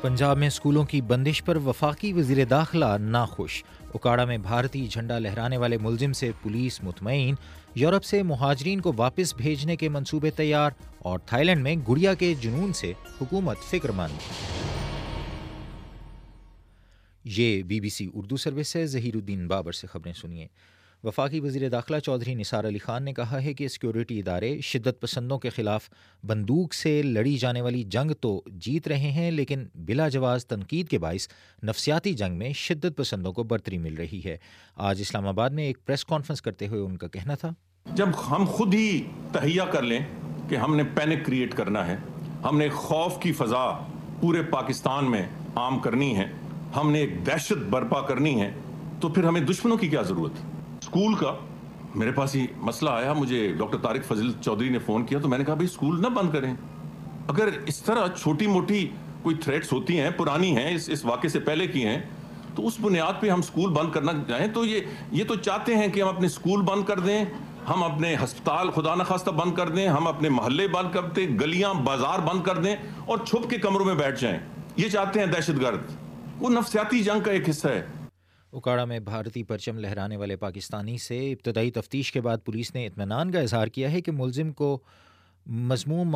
پنجاب میں اسکولوں کی بندش پر وفاقی وزیر داخلہ ناخوش. اکاڑا میں بھارتی جھنڈا لہرانے والے ملزم سے پولیس مطمئن. یورپ سے مہاجرین کو واپس بھیجنے کے منصوبے تیار. اور تھائی لینڈ میں گڑیا کے جنون سے حکومت فکر مند. یہ BBC اردو سروس ہے. ظہیر الدین بابر سے خبریں سنیے. وفاقی وزیر داخلہ چودھری نثار علی خان نے کہا ہے کہ سیکورٹی ادارے شدت پسندوں کے خلاف بندوق سے لڑی جانے والی جنگ تو جیت رہے ہیں، لیکن بلا جواز تنقید کے باعث نفسیاتی جنگ میں شدت پسندوں کو برتری مل رہی ہے. آج اسلام آباد میں ایک پریس کانفرنس کرتے ہوئے ان کا کہنا تھا، جب ہم خود ہی تہیہ کر لیں کہ ہم نے پینک کریٹ کرنا ہے، ہم نے خوف کی فضا پورے پاکستان میں عام کرنی ہے، ہم نے ایک دہشت برپا کرنی ہے، تو پھر ہمیں دشمنوں کی کیا ضرورت ہے؟ اسکول کا میرے پاس ہی مسئلہ آیا، مجھے ڈاکٹر طارق فضل چودھری نے فون کیا تو میں نے کہا بھائی اسکول نہ بند کریں. اگر اس طرح چھوٹی موٹی کوئی تھریٹس ہوتی ہیں، پرانی ہیں، اس واقعے سے پہلے کی ہیں، تو اس بنیاد پہ ہم اسکول بند کرنا چاہیں تو یہ تو چاہتے ہیں کہ ہم اپنے اسکول بند کر دیں، ہم اپنے ہسپتال خدا نخواستہ بند کر دیں، ہم اپنے محلے بند کر دیں، گلیاں بازار بند کر دیں اور چھپ کے کمروں میں بیٹھ جائیں. یہ چاہتے ہیں دہشت گرد. وہ نفسیاتی جنگ کا ایک حصہ ہے. اکاڑا میں بھارتی پرچم لہرانے والے پاکستانی سے ابتدائی تفتیش کے بعد پولیس نے اطمینان کا اظہار کیا ہے کہ ملزم کو مذموم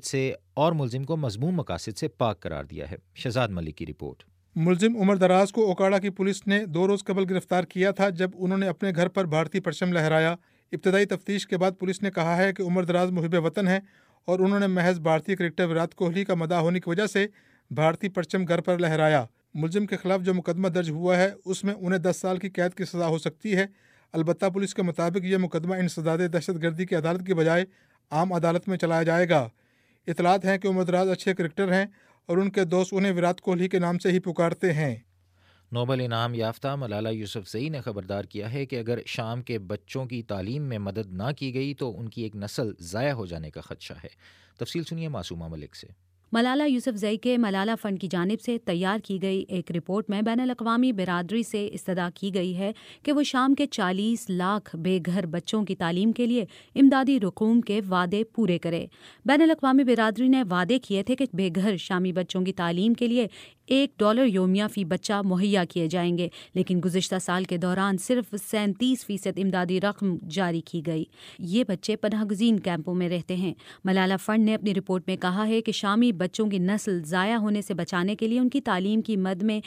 مقاصد سے پاک قرار دیا ہے. شہزاد ملک کی رپورٹ. ملزم عمر دراز کو اکاڑا کی پولیس نے 2 روز قبل گرفتار کیا تھا جب انہوں نے اپنے گھر پر بھارتی پرچم لہرایا. ابتدائی تفتیش کے بعد پولیس نے کہا ہے کہ عمر دراز محب وطن ہے اور انہوں نے محض بھارتی کرکٹر وراٹ کوہلی کا مداح ہونے کی وجہ سے بھارتی پرچم گھر پر لہرایا. ملزم کے خلاف جو مقدمہ درج ہوا ہے اس میں انہیں 10 سال کی قید کی سزا ہو سکتی ہے. البتہ پولیس کے مطابق یہ مقدمہ انسداد دہشت گردی کی عدالت کی بجائے عام عدالت میں چلایا جائے گا. اطلاعات ہیں کہ عمر دراز اچھے کرکٹر ہیں اور ان کے دوست انہیں وراٹ کوہلی کے نام سے ہی پکارتے ہیں. نوبل انعام یافتہ ملالہ یوسفزئی نے خبردار کیا ہے کہ اگر شام کے بچوں کی تعلیم میں مدد نہ کی گئی تو ان کی ایک نسل ضائع ہو جانے کا خدشہ ہے. تفصیل سنیے معصومہ ملک سے. ملالہ یوسفزئی کے ملالہ فنڈ کی جانب سے تیار کی گئی ایک رپورٹ میں بین الاقوامی برادری سے استدعا کی گئی ہے کہ وہ شام کے 40 لاکھ بے گھر بچوں کی تعلیم کے لیے امدادی رقوم کے وعدے پورے کرے. بین الاقوامی برادری نے وعدے کیے تھے کہ بے گھر شامی بچوں کی تعلیم کے لیے $1 یومیہ فی بچہ مہیا کیے جائیں گے، لیکن گزشتہ سال کے دوران صرف 37% امدادی رقم جاری کی گئی. یہ بچے پناہ گزین کیمپوں میں رہتے ہیں. ملالہ فنڈ نے اپنی رپورٹ میں کہا ہے کہ شامی بچوں کی نسل ضائع ہونے سے بچانے کے لیے ان کی تعلیم کی مد میں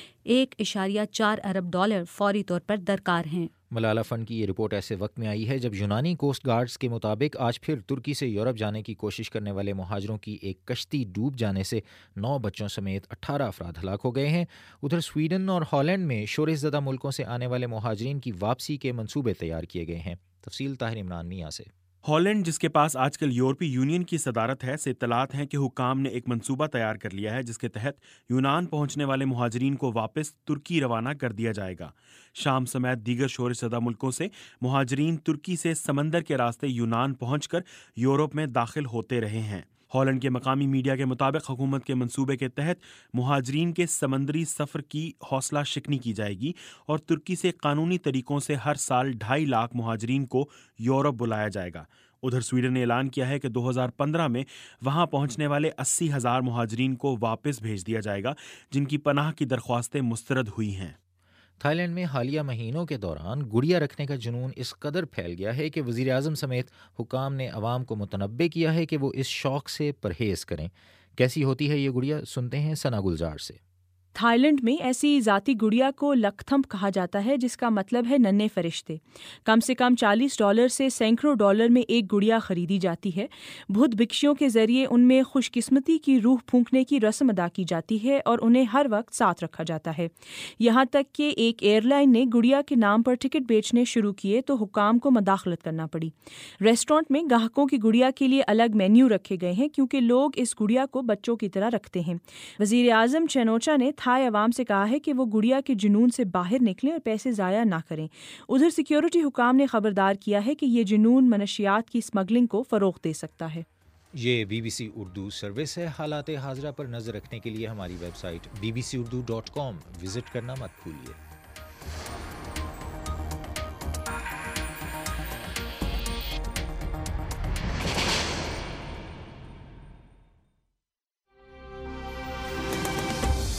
$1.4 ارب فوری طور پر درکار ہیں. ملالہ فنڈ کی یہ رپورٹ ایسے وقت میں آئی ہے جب یونانی کوسٹ گارڈز کے مطابق آج پھر ترکی سے یورپ جانے کی کوشش کرنے والے مہاجروں کی ایک کشتی ڈوب جانے سے 9 بچوں سمیت 18 افراد ہلاک ہو گئے ہیں. ادھر سویڈن اور ہالینڈ میں شورش زدہ ملکوں سے آنے والے مہاجرین کی واپسی کے منصوبے تیار کیے گئے ہیں. تفصیل طاہر عمران میاں سے. ہالینڈ، جس کے پاس آج کل یورپی یونین کی صدارت ہے، سے اطلاعات ہیں کہ حکام نے ایک منصوبہ تیار کر لیا ہے جس کے تحت یونان پہنچنے والے مہاجرین کو واپس ترکی روانہ کر دیا جائے گا. شام سمیت دیگر شورش زدہ ملکوں سے مہاجرین ترکی سے سمندر کے راستے یونان پہنچ کر یورپ میں داخل ہوتے رہے ہیں. ہالینڈ کے مقامی میڈیا کے مطابق حکومت کے منصوبے کے تحت مہاجرین کے سمندری سفر کی حوصلہ شکنی کی جائے گی اور ترکی سے قانونی طریقوں سے ہر سال 2.5 لاکھ مہاجرین کو یورپ بلایا جائے گا. ادھر سویڈن نے اعلان کیا ہے کہ 2015 میں وہاں پہنچنے والے 80,000 مہاجرین کو واپس بھیج دیا جائے گا جن کی پناہ کی درخواستیں مسترد ہوئی ہیں. تھائی لینڈ میں حالیہ مہینوں کے دوران گڑیا رکھنے کا جنون اس قدر پھیل گیا ہے کہ وزیر اعظم سمیت حکام نے عوام کو متنبع کیا ہے کہ وہ اس شوق سے پرہیز کریں. کیسی ہوتی ہے یہ گڑیا، سنتے ہیں ثنا گلزار سے. تھائی لینڈ میں ایسی ذاتی گڑیا کو لکتھمپ کہا جاتا ہے، جس کا مطلب ہے ننھے فرشتے. کم سے کم $40 سے سینکڑوں ڈالر میں ایک گڑیا خریدی جاتی ہے. بدھ بھکشیوں کے ذریعے ان میں خوش قسمتی کی روح پھونکنے کی رسم ادا کی جاتی ہے اور انہیں ہر وقت ساتھ رکھا جاتا ہے. یہاں تک کہ ایک ایئر لائن نے گڑیا کے نام پر ٹکٹ بیچنے شروع کیے تو حکام کو مداخلت کرنا پڑی. ریسٹورانٹ میں گاہکوں کی گڑیا کے لیے الگ مینیو رکھے گئے ہیں کیونکہ لوگ اس گڑیا کو بچوں کی طرح رکھتے ہیں. وزیر اعظم چنوچا نے تھائی عوام سے کہا ہے کہ وہ گڑیا کے جنون سے باہر نکلیں اور پیسے ضائع نہ کریں. ادھر سیکیورٹی حکام نے خبردار کیا ہے کہ یہ جنون منشیات کی اسمگلنگ کو فروغ دے سکتا ہے. یہ BBC اردو سروس ہے. حالات حاضرہ پر نظر رکھنے کے لیے ہماری ویب سائٹ bbcurdu.com وزٹ کرنا مت بھولیے.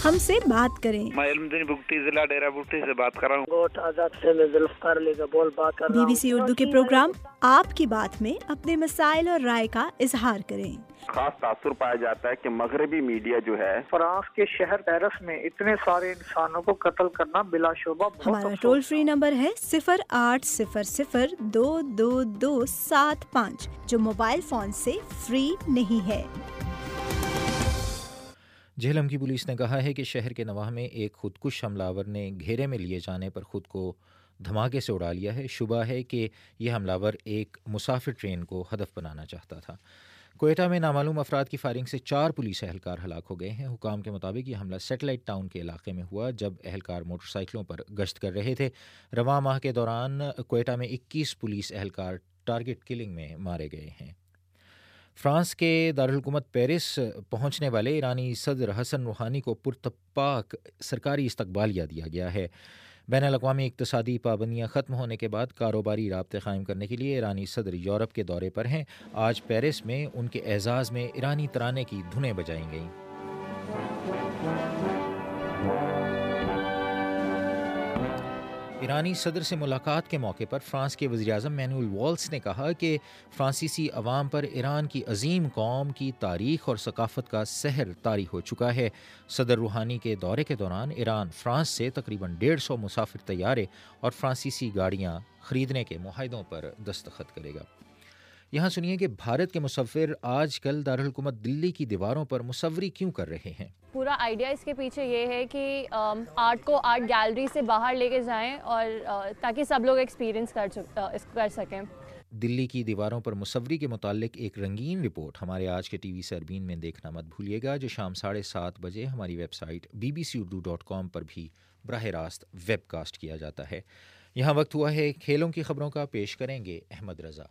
ہم سے بات کریں۔ میں علمدین بگٹی ضلع ڈیرہ بگٹی سے بات کر رہا ہوں۔ گوٹ آزاد سے میں ذوالفقار علی کا بول بات کر رہا ہوں۔ BBC اردو کے پروگرام آپ کی بات میں اپنے مسائل اور رائے کا اظہار کریں۔ خاص تاثر پایا جاتا ہے کہ مغربی میڈیا جو ہے فرانس کے شہر پیرس میں اتنے سارے انسانوں کو قتل کرنا بلا شبہ بہت ہمارا ٹول فری نمبر ہے 0800-222-775 جو موبائل فون سے فری نہیں ہے۔ جہلم کی پولیس نے کہا ہے کہ شہر کے نواح میں ایک خودکش حملہ آور نے گھیرے میں لیے جانے پر خود کو دھماکے سے اڑا لیا ہے۔ شبہ ہے کہ یہ حملہ آور ایک مسافر ٹرین کو ہدف بنانا چاہتا تھا۔ کوئٹہ میں نامعلوم افراد کی فائرنگ سے 4 پولیس اہلکار ہلاک ہو گئے ہیں۔ حکام کے مطابق یہ حملہ سیٹلائٹ ٹاؤن کے علاقے میں ہوا جب اہلکار موٹر سائیکلوں پر گشت کر رہے تھے۔ رواں ماہ کے دوران کوئٹہ میں 21 پولیس اہلکار ٹارگٹ کلنگ میں مارے گئے ہیں۔ فرانس کے دارالحکومت پیرس پہنچنے والے ایرانی صدر حسن روحانی کو پرتپاک سرکاری استقبالیہ دیا گیا ہے۔ بین الاقوامی اقتصادی پابندیاں ختم ہونے کے بعد کاروباری رابطے قائم کرنے کے لیے ایرانی صدر یورپ کے دورے پر ہیں۔ آج پیرس میں ان کے اعزاز میں ایرانی ترانے کی دھنیں بجائی گئیں۔ ایرانی صدر سے ملاقات کے موقع پر فرانس کے وزیر اعظم مینوئل والس نے کہا کہ فرانسیسی عوام پر ایران کی عظیم قوم کی تاریخ اور ثقافت کا سحر طاری ہو چکا ہے۔ صدر روحانی کے دورے کے دوران ایران فرانس سے تقریباً 150 مسافر طیارے اور فرانسیسی گاڑیاں خریدنے کے معاہدوں پر دستخط کرے گا۔ یہاں سنیے کہ بھارت کے مصور آج کل دارالحکومت دلی کی دیواروں پر مصوری کیوں کر رہے ہیں۔ پورا آئیڈیا اس کے پیچھے یہ ہے کہ آرٹ کو آرٹ گیلری سے باہر لے کے جائیں اور تاکہ سب لوگ ایکسپیرینس کر سکیں۔ دلی کی دیواروں پر مصوری کے متعلق ایک رنگین رپورٹ ہمارے آج کے TV سربین میں دیکھنا مت بھولیے گا، جو شام 7:30 بجے ہماری ویب سائٹ bbcurdu.com پر بھی براہ راست ویب کاسٹ کیا جاتا ہے۔ یہاں وقت ہوا ہے کھیلوں کی خبروں کا، پیش کریں گے احمد رضا۔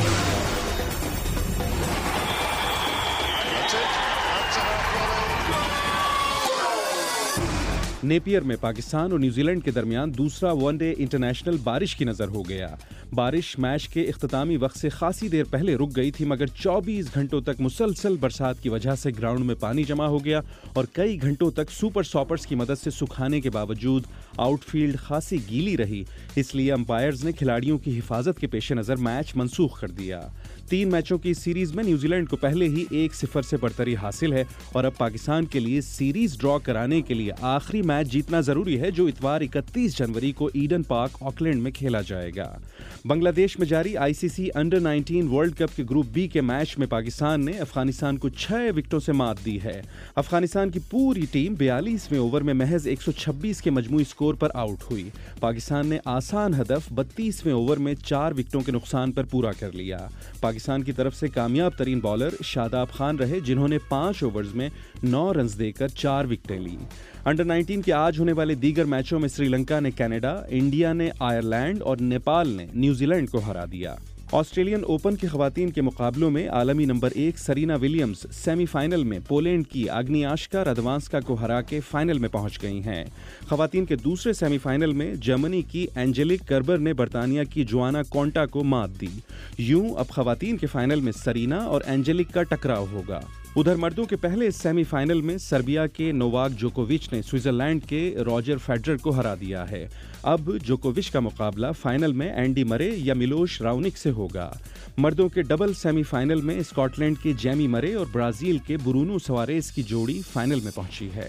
نیپیئر میں پاکستان اور نیوزی لینڈ کے درمیان دوسرا ون ڈے انٹرنیشنل بارش کی نظر ہو گیا۔ بارش میچ کے اختتامی وقت سے خاصی دیر پہلے رک گئی تھی، مگر 24 گھنٹوں تک مسلسل برسات کی وجہ سے گراؤنڈ میں پانی جمع ہو گیا اور کئی گھنٹوں تک سپر ساپرز کی مدد سے سکھانے کے باوجود آؤٹ فیلڈ خاصی گیلی رہی، اس لیے امپائرز نے کھلاڑیوں کی حفاظت کے پیش نظر میچ منسوخ کر دیا۔ 3 میچوں کی سیریز میں نیوزی لینڈ کو پہلے ہی 1-0 سے برتری حاصل ہے اور اب پاکستان کے لیے سیریز ڈرا کرانے کے لیے آخری میچ جیتنا ضروری ہے، جو اتوار 31 جنوری کو ایڈن پارک آکلینڈ میں کھیلا جائے گا۔ بنگلہ دیش میں جاری ICC انڈر-19 ورلڈ کپ کے گروپ بی کے میچ میں پاکستان نے افغانستان کو 6 وکٹوں سے مات دی ہے۔ افغانستان کی پوری ٹیم 42ویں اوور میں محض 126 کے مجموعی سکور پر آؤٹ ہوئی۔ پاکستان نے آسان ہدف 32ویں اوور میں 4 وکٹوں کے نقصان پر پورا کر لیا۔ پاکستان کی طرف سے کامیاب ترین بالر شاداب خان رہے، جنہوں نے 5 اوورز میں 9 رنز دے کر 4 وکٹیں لیں۔ انڈر-19 کے آج ہونے والے دیگر میچوں میں سری لنکا نے کینیڈا، انڈیا نے آئرلینڈ اور نیپال نے نیوزی لینڈ کو ہرا دیا۔ آسٹریلین اوپن کے خواتین کے مقابلوں میں عالمی number 1 Serena Williams semi final میں پولینڈ کی آگنیاشکا رادوانسکا کو ہرا کے فائنل میں پہنچ گئی ہیں۔ خواتین کے دوسرے سیمی فائنل میں جرمنی کی اینجیلک کربر نے برطانیہ کی جوانا کونٹا کو مات دی۔ یوں اب خواتین کے فائنل میں سرینا اور اینجیلک کا ٹکراؤ ہوگا۔ ادھر مردوں کے پہلے سیمی فائنل میں سربیا کے نوواک جوکووچ نے سوئٹزرلینڈ کے راجر فیڈرر کو ہرا دیا ہے۔ اب جوکووچ کا مقابلہ فائنل میں اینڈی مرے یا میلوش راونک سے ہوگا۔ مردوں کے ڈبل سیمی فائنل میں اسکاٹ لینڈ کے جیمی مرے اور برازیل کے برونو سواریز کی جوڑی فائنل میں پہنچی ہے۔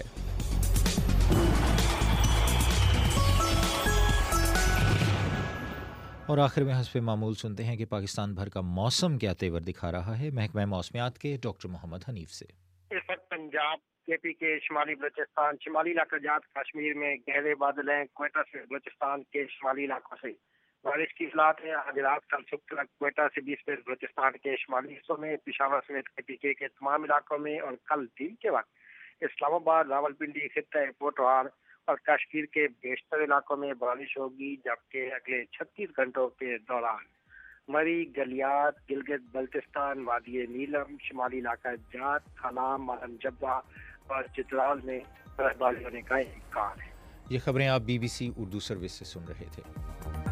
اور آخر میں حسب معمول سنتے ہیں کہ پاکستان بھر کا موسم کیا تیور دکھا رہا ہے، محکمہ موسمیات کے ڈاکٹر محمد حنیف سے۔ اس وقت پنجاب، KP کے شمالی بلوچستان، شمالی علاقہ جات کشمیر میں گہرے بادل ہیں۔ کوئٹہ سے بلوچستان کے شمالی علاقوں سے بارش کی اطلاعات ہیں۔ آج رات کل صبح تک کوئٹہ سے 20 بلوچستان کے شمالی حصوں میں، پشاور سمیت KP کے تمام علاقوں میں، اور کل دن کے وقت اسلام آباد، راولپنڈی، خطہ پوٹوہار اور کشمیر کے بیشتر علاقوں میں بارش ہوگی، جبکہ اگلے 36 گھنٹوں کے دوران مری، گلیات، گلگت بلتستان، وادی نیلم، شمالی علاقہ جات، کھلام، مالم جبہ اور چترال میں برف باری ہونے کا امکان ہے۔ یہ خبریں آپ BBC اردو سروس سے سن رہے تھے۔